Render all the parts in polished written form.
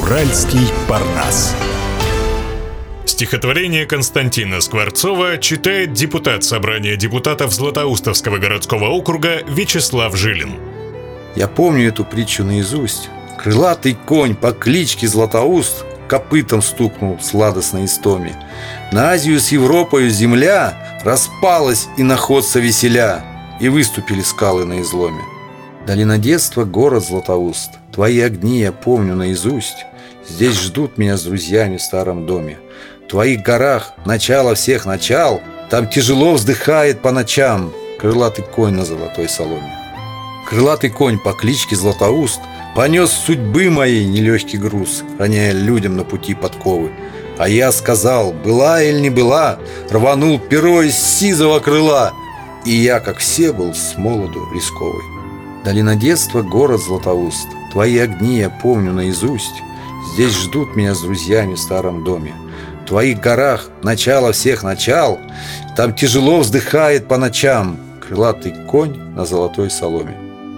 Уральский Парнас. Стихотворение Константина Скворцова читает депутат Собрания депутатов Златоустовского городского округа Вячеслав Жилин. Я помню эту притчу наизусть. Крылатый конь по кличке Златоуст копытом стукнул в сладостной истоме. На Азию с Европою земля распалась и находца веселя, и выступили скалы на изломе. Долина детства, город Златоуст. Твои огни я помню наизусть. Здесь ждут меня с друзьями в старом доме. В твоих горах начало всех начал. Там тяжело вздыхает по ночам крылатый конь на золотой соломе. Крылатый конь по кличке Златоуст понес судьбы моей нелегкий груз, роняя людям на пути подковы. А я сказал, была или не была, рванул перо из сизого крыла, и я, как все, был с молоду рисковый. Долина детства, город Златоуст. Твои огни я помню наизусть. Здесь ждут меня с друзьями в старом доме. В твоих горах начало всех начал. Там тяжело вздыхает по ночам крылатый конь на золотой соломе.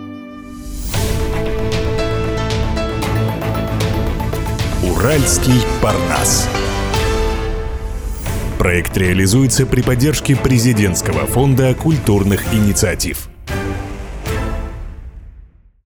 Уральский Парнас. Проект реализуется при поддержке Президентского фонда культурных инициатив.